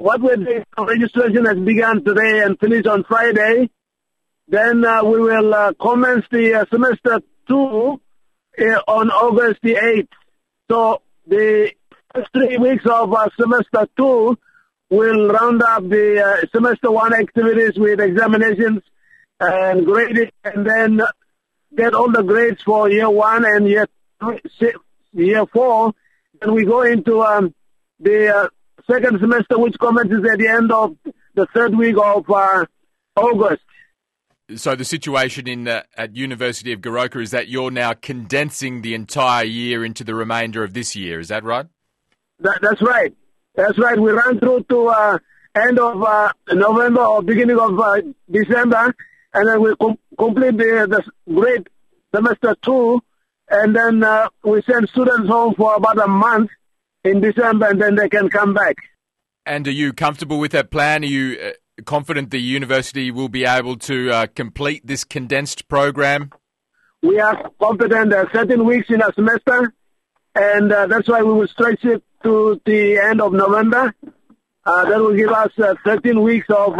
what we're doing, registration has begun today and finished on Friday. Then we will commence the semester 2 on August the 8th. So the first 3 weeks of semester 2 will round up the semester 1 activities with examinations and grading, and then get all the grades for year 1 and year 4. And we go into the second semester, which commences at the end of the third week of August. So the situation at University of Goroka is that you're now condensing the entire year into the remainder of this year. Is that right? That's right. That's right. We run through to end of November or beginning of December, and then we complete the grade semester 2, and then we send students home for about a month in December, and then they can come back. And are you comfortable with that plan? Are you confident the university will be able to complete this condensed program? We are confident. There are 13 weeks in a semester, and that's why we will stretch it to the end of November. That will give us 13 weeks of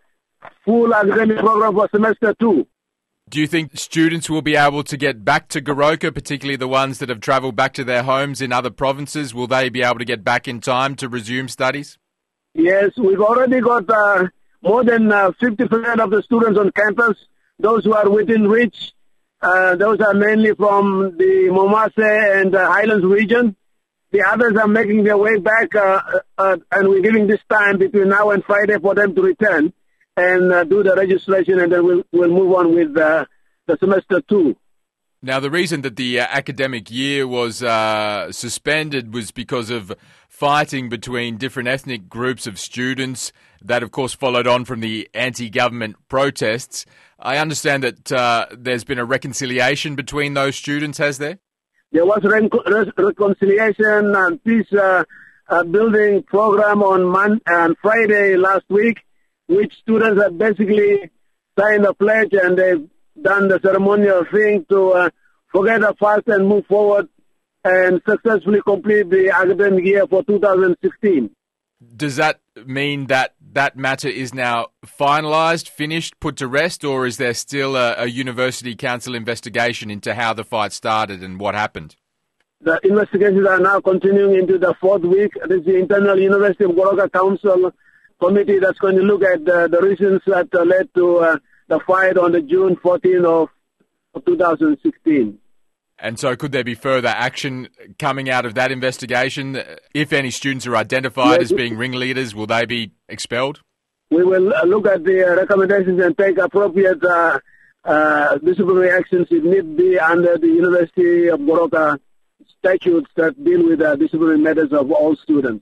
full academic program for semester 2. Do you think students will be able to get back to Goroka, particularly the ones that have travelled back to their homes in other provinces? Will they be able to get back in time to resume studies? Yes, we've already got more than 50% of the students on campus, those who are within reach. Those are mainly from the Momase and the Highlands region. The others are making their way back, and we're giving this time between now and Friday for them to return and do the registration, and then we'll move on with the semester 2. Now, the reason that the academic year was suspended was because of fighting between different ethnic groups of students. That, of course, followed on from the anti-government protests. I understand that there's been a reconciliation between those students, has there? There was reconciliation and peace building program on Friday last week, which students have basically signed a pledge, and they've done the ceremonial thing to forget the past and move forward and successfully complete the academic year for 2016. Does that mean that that matter is now finalised, finished, put to rest, or is there still a University Council investigation into how the fight started and what happened? The investigations are now continuing into the 4th week. This is the internal University of Goroka Council committee that's going to look at the reasons that led to the fight on the June 14th of 2016. And so could there be further action coming out of that investigation? If any students are identified as being ringleaders, will they be expelled? We will look at the recommendations and take appropriate disciplinary actions if need be under the University of Goroka statutes that deal with disciplinary matters of all students.